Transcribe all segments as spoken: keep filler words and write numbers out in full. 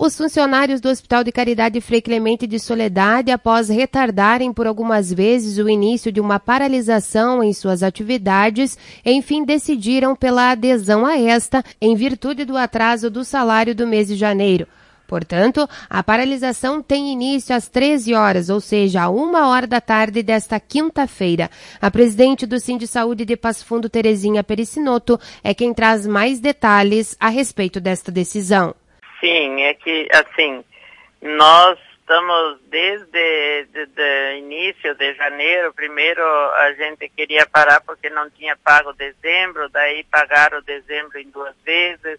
Os funcionários do Hospital de Caridade Frei Clemente de Soledade, após retardarem por algumas vezes o início de uma paralisação em suas atividades, enfim decidiram pela adesão a esta, em virtude do atraso do salário do mês de janeiro. Portanto, a paralisação tem início às treze horas, ou seja, a uma hora da tarde desta quinta-feira. A presidente do Sindisaúde de Passo Fundo, Terezinha Pericinoto, é quem traz mais detalhes a respeito desta decisão. Sim, é que, assim, nós estamos desde o início de janeiro. Primeiro a gente queria parar porque não tinha pago dezembro, daí pagaram dezembro em duas vezes.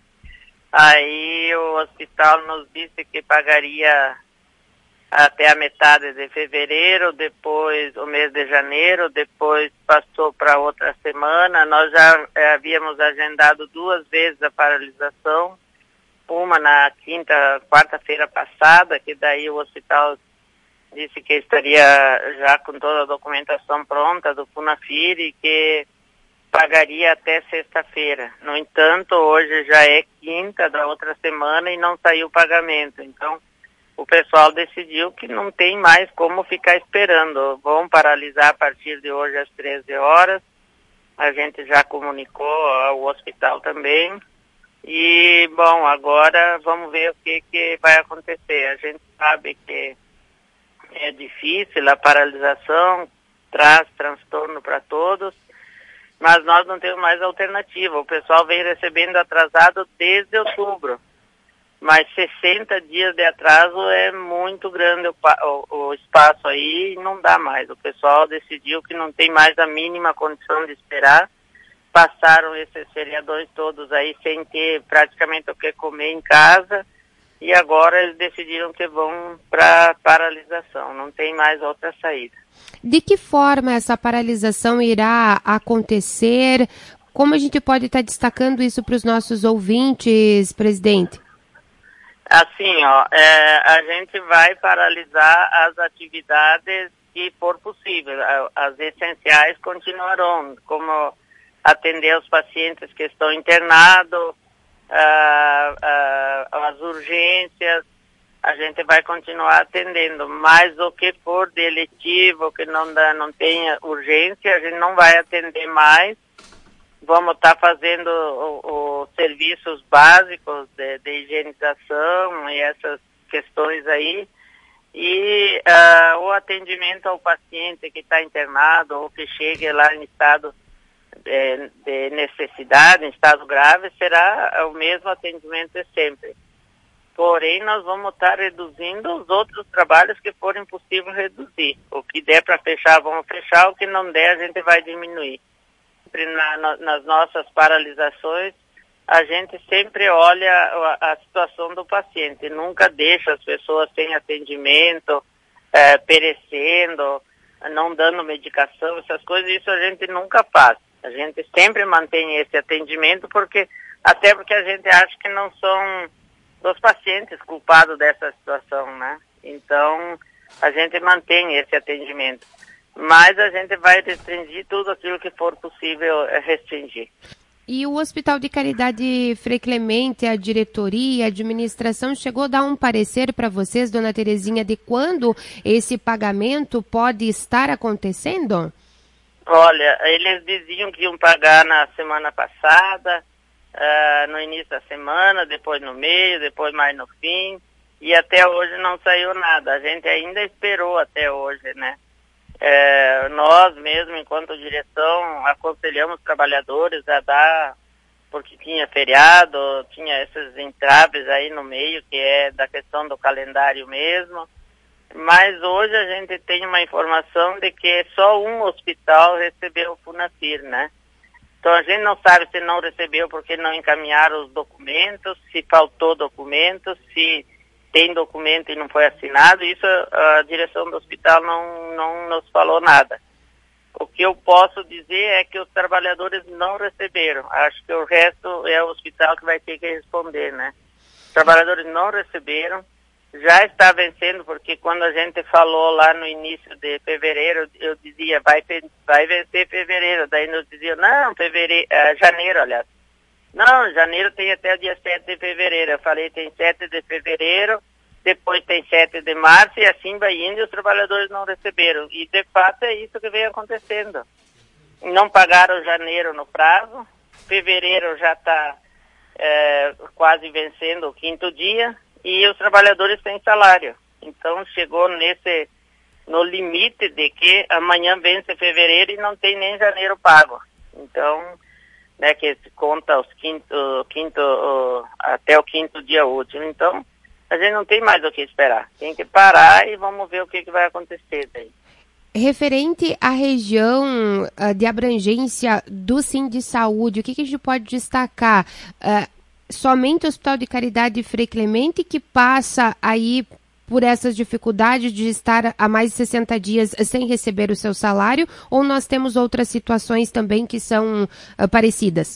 Aí o hospital nos disse que pagaria até a metade de fevereiro, depois o mês de janeiro, depois passou para outra semana. Nós já eh, havíamos agendado duas vezes a paralisação. Uma na quinta, quarta-feira passada, que daí o hospital disse que estaria já com toda a documentação pronta do Funafir e que pagaria até sexta-feira. No entanto, hoje já é quinta da outra semana e não saiu o pagamento. Então, o pessoal decidiu que não tem mais como ficar esperando. Vão paralisar a partir de hoje às treze horas. A gente já comunicou ao hospital também. E, bom, agora vamos ver o que, que vai acontecer. A gente sabe que é difícil, a paralisação traz transtorno para todos, mas nós não temos mais alternativa. O pessoal vem recebendo atrasado desde outubro, mas sessenta dias de atraso é muito grande o, o, o espaço aí e não dá mais. O pessoal decidiu que não tem mais a mínima condição de esperar. Passaram esses feriadões todos aí sem ter praticamente o que comer em casa e agora eles decidiram que vão para paralisação, não tem mais outra saída. De que forma essa paralisação irá acontecer? Como a gente pode estar destacando isso para os nossos ouvintes, presidente? Assim, ó, é, a gente vai paralisar as atividades que for possível. As essenciais continuarão, como atender os pacientes que estão internados, ah, ah, as urgências, a gente vai continuar atendendo, mas o que for de eletivo, que não, dá, não tenha urgência, a gente não vai atender mais. Vamos estar fazendo os serviços básicos de, de higienização e essas questões aí, e ah, o atendimento ao paciente que está internado ou que chegue lá em estado De, de necessidade, em estado grave, será o mesmo atendimento de sempre. Porém, nós vamos estar reduzindo os outros trabalhos que forem possível reduzir. O que der para fechar, vamos fechar. O que não der, a gente vai diminuir. Na, na, nas nossas paralisações, a gente sempre olha a, a situação do paciente. Nunca deixa as pessoas sem atendimento, é, perecendo, não dando medicação, essas coisas. Isso a gente nunca faz. A gente sempre mantém esse atendimento, porque até porque a gente acha que não são os pacientes culpados dessa situação, né? Então, a gente mantém esse atendimento. Mas a gente vai restringir tudo aquilo que for possível restringir. E o Hospital de Caridade Frei Clemente, a diretoria, a administração, chegou a dar um parecer para vocês, dona Terezinha, de quando esse pagamento pode estar acontecendo? Olha, eles diziam que iam pagar na semana passada, uh, no início da semana, depois no meio, depois mais no fim, e até hoje não saiu nada. A gente ainda esperou até hoje, né? É, nós mesmo, enquanto direção, aconselhamos trabalhadores a dar, porque tinha feriado, tinha esses entraves aí no meio, que é da questão do calendário mesmo. Mas hoje a gente tem uma informação de que só um hospital recebeu o Funafir, né? Então a gente não sabe se não recebeu porque não encaminharam os documentos, se faltou documento, se tem documento e não foi assinado. Isso a direção do hospital não, não nos falou nada. O que eu posso dizer é que os trabalhadores não receberam. Acho que o resto é o hospital que vai ter que responder, né? Os trabalhadores não receberam. Já está vencendo, porque quando a gente falou lá no início de fevereiro, eu dizia, vai, vai vencer fevereiro. Daí nos diziam, não, fevereiro, uh, janeiro, aliás. Não, janeiro tem até o dia sete de fevereiro. Eu falei, tem sete de fevereiro, depois tem sete de março e assim vai indo e os trabalhadores não receberam. E de fato é isso que vem acontecendo. Não pagaram janeiro no prazo, fevereiro já está é, quase vencendo o quinto dia e os trabalhadores têm salário. Então chegou nesse, no limite de que amanhã vence fevereiro e não tem nem janeiro pago. Então, né, que conta os quinto, quinto, uh, até o quinto dia útil. Então, a gente não tem mais o que esperar. Tem que parar e vamos ver o que, que vai acontecer daí. Referente à região uh, de abrangência do Sindisaúde, o que, que a gente pode destacar? Uh, somente o Hospital de Caridade Frei Clemente que passa aí por essas dificuldades de estar há mais de sessenta dias sem receber o seu salário, ou nós temos outras situações também que são uh, parecidas?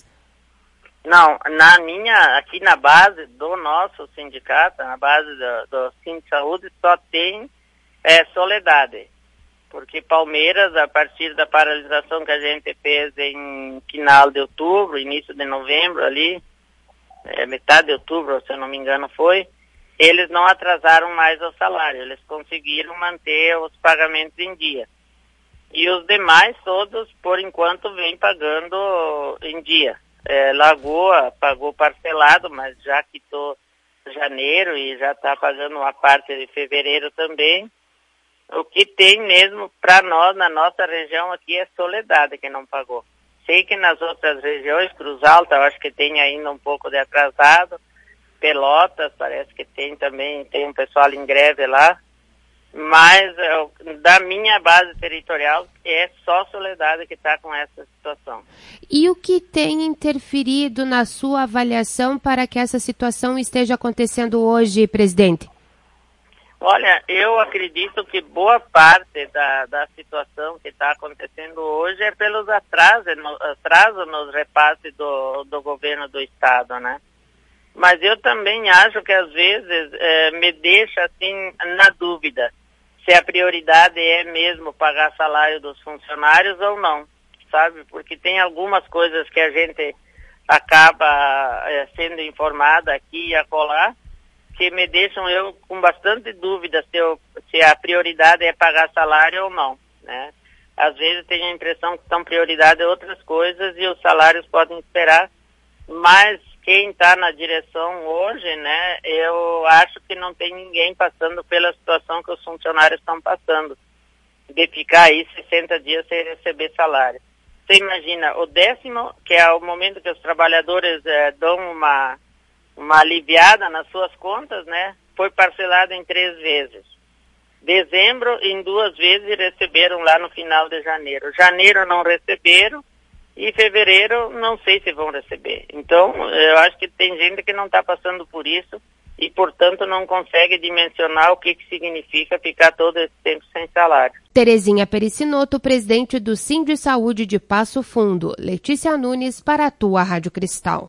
Não, na minha, aqui na base do nosso sindicato, na base do, do Sindisaúde, só tem é, Soledade. Porque Palmeiras, a partir da paralisação que a gente fez em final de outubro, início de novembro ali, é, metade de outubro, se eu não me engano foi, eles não atrasaram mais o salário, eles conseguiram manter os pagamentos em dia. E os demais todos, por enquanto, vêm pagando em dia. É, Lagoa pagou parcelado, mas já quitou janeiro e já está pagando uma parte de fevereiro também. O que tem mesmo para nós, na nossa região aqui, é Soledade que não pagou. Sei que nas outras regiões, Cruz Alta, eu acho que tem ainda um pouco de atrasado. Pelotas, parece que tem também, tem um pessoal em greve lá. Mas da minha base territorial, é só Soledade que está com essa situação. E o que tem interferido na sua avaliação para que essa situação esteja acontecendo hoje, presidente? Olha, eu acredito que boa parte da, da situação que está acontecendo hoje é pelos atrasos, no, atrasos nos repasses do, do governo do estado, né? Mas eu também acho que às vezes é, me deixa assim na dúvida se a prioridade é mesmo pagar salário dos funcionários ou não, sabe? Porque tem algumas coisas que a gente acaba é, sendo informada aqui e acolá, que me deixam eu com bastante dúvida se, eu, se a prioridade é pagar salário ou não, né? Às vezes tenho a impressão que são prioridade outras coisas e os salários podem esperar, mas quem está na direção hoje, né, eu acho que não tem ninguém passando pela situação que os funcionários estão passando, de ficar aí sessenta dias sem receber salário. Você imagina, o décimo, que é o momento que os trabalhadores é, dão uma... uma aliviada nas suas contas, né, foi parcelado em três vezes. Dezembro, em duas vezes, receberam lá no final de janeiro. Janeiro não receberam e fevereiro não sei se vão receber. Então, eu acho que tem gente que não está passando por isso e, portanto, não consegue dimensionar o que, que significa ficar todo esse tempo sem salário. Terezinha Pericinoto, presidente do Sindisaúde de Passo Fundo. Letícia Nunes, para a tua Rádio Cristal.